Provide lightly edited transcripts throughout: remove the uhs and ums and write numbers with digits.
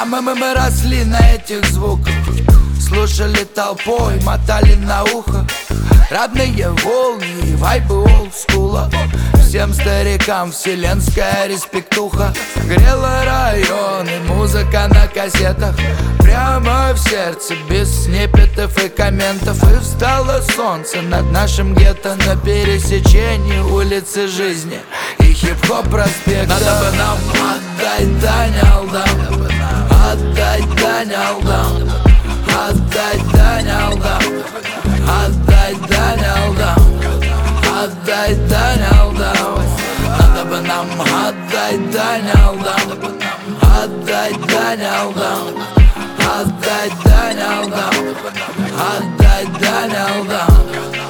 Мы росли на этих звуках, слушали толпой, мотали на ухо родные волны и вайбы олдскула. Всем старикам вселенская респектуха. Грела районы, музыка на кассетах, прямо в сердце, без снепетов и комментов. И встало солнце над нашим гетто на пересечении улицы жизни и хип-хоп проспекта. Надо бы нам отдать дань алдам, отдать дань алдам, отдать дань алдам, отдать дань алдам, отдать дань алдам. Надо бы нам отдать дань алдам, отдать дань алдам, отдать дань алдам, отдать дань алдам,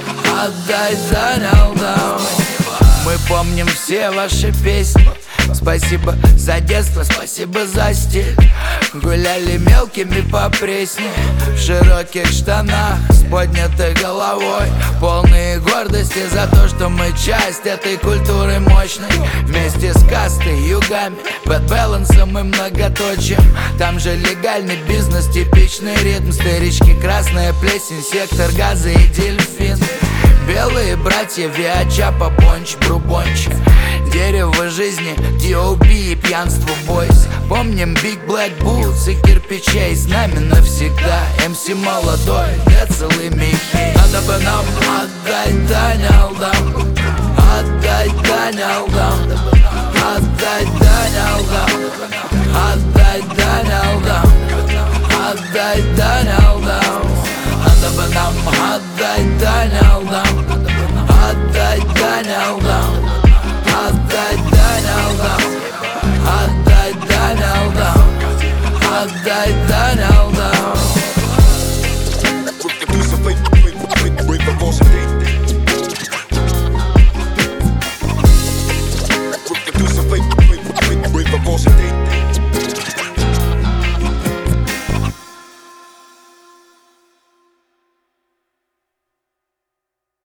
отдать дань алдам. Мы помним все ваши песни. Спасибо за детство, спасибо за стиль. Гуляли мелкими по Пресне в широких штанах с поднятой головой, полные гордости за то, что мы часть этой культуры мощной. Вместе с кастой, югами, бэдбэлансом и многоточием. Там же легальный бизнес, типичный ритм. Старички, красная плесень, сектор газа и дельфин. Белые братья, Виачапа, Понч, Брубонч. Дерево жизни, D.O.B. и пьянство бойс. Помним Big Black Boots и кирпичей. С нами навсегда MC молодой, Децл и Михей. Надо бы нам отдать дань алдам, отдать дань алдам, отдать дань алдам, отдать дань алдам, отдать дань алдам. Надо бы нам отдать дань алдам, отдать дань алдам, отдать дань алдам, отдать дань алдам, отдать дань.